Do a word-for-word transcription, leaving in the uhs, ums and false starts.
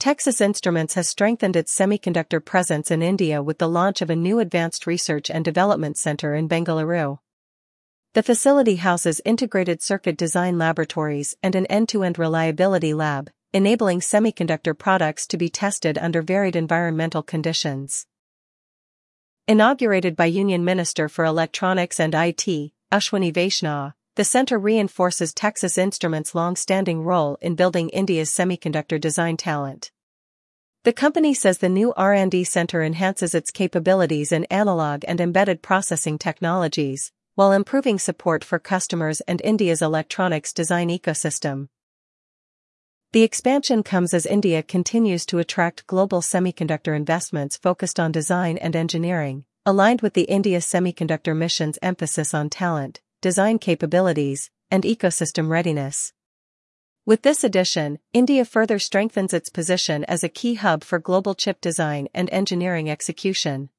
Texas Instruments has strengthened its semiconductor presence in India with the launch of a new advanced research and development center in Bengaluru. The facility houses integrated circuit design laboratories and an end-to-end reliability lab, enabling semiconductor products to be tested under varied environmental conditions. Inaugurated by Union Minister for Electronics and I T, Ashwini Vaishnaw, the center reinforces Texas Instruments' long-standing role in building India's semiconductor design talent. The company says the new R and D center enhances its capabilities in analog and embedded processing technologies, while improving support for customers and India's electronics design ecosystem. The expansion comes as India continues to attract global semiconductor investments focused on design and engineering, aligned with the India Semiconductor Mission's emphasis on talent, design capabilities, and ecosystem readiness. With this addition, India further strengthens its position as a key hub for global chip design and engineering execution.